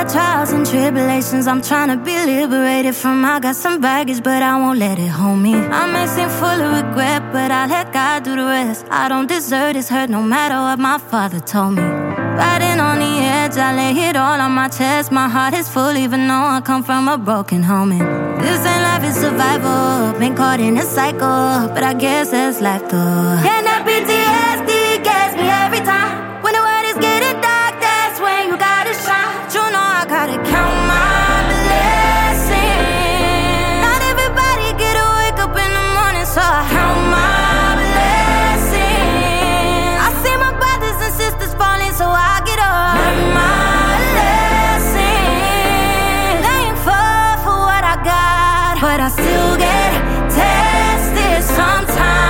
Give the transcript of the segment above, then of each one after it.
trials and tribulations I'm trying to be liberated from. I got some baggage, but I won't let it hold me. I may seem full of regret, but I let God do the rest. I don't deserve this hurt, no matter what my father told me. Riding on the edge, I lay it all on my chest. My heart is full, even though I come from a broken home. And this ain't life, it's survival. Been caught in a cycle, but I guess that's life though. And that PTSD gets me every time. When the world is getting dark, that's when you gotta shine. But you know I gotta count my blessings. Not everybody get to wake up in the morning, so I count my blessings. I see my brothers and sisters falling, so I get up. Learn my lessons. They ain't far for what I got, but I still get tested sometimes.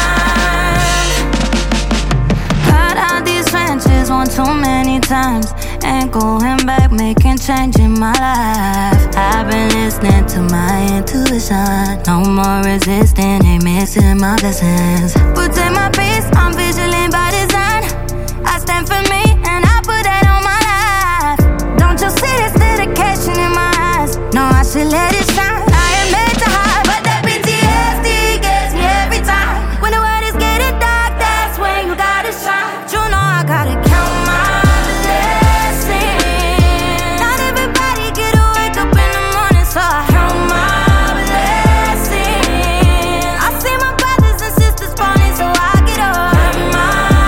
One too many times, ain't going back, making change in my life. I've been listening to my intuition, no more resisting, ain't missing my blessings. Protect my peace, I'm vigilant by design. I stand for me and I put that on my life. Don't you see this dedication in my eyes? No, I should let it shine. I am made to hide, but that PTSD gets me every time. When the world is getting dark, that's when you gotta shine. But you know I gotta count my blessings. Not everybody get to wake up in the morning, so I count my blessings. I see my brothers and sisters falling, so I get up. Learn my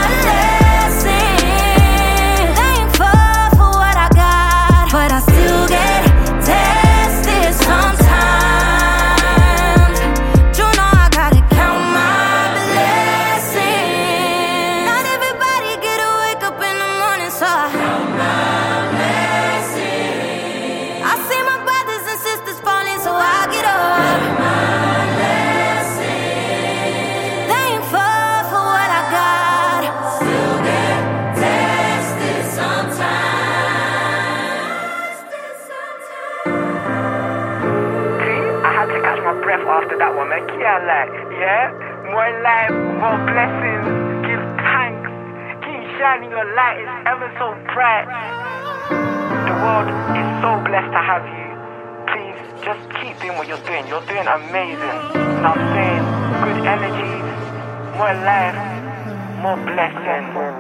lessons. They ain't far for what I got, but I still get tested sometimes. But you know I gotta count my blessings. Not everybody get to wake up in the morning, so I count my blessings. I see my brothers and sisters falling, so I get up. Count my blessings. They ain't far for what I got. Still get tested sometimes. I had to catch my breath after that one, man. Yeah? More life, more blessings. Give thanks. Keep shining your light, it's ever so bright. The world is so blessed to have you. Please, just keep doing what you're doing. You're doing amazing. And I'm saying, good energies, more life, more blessings.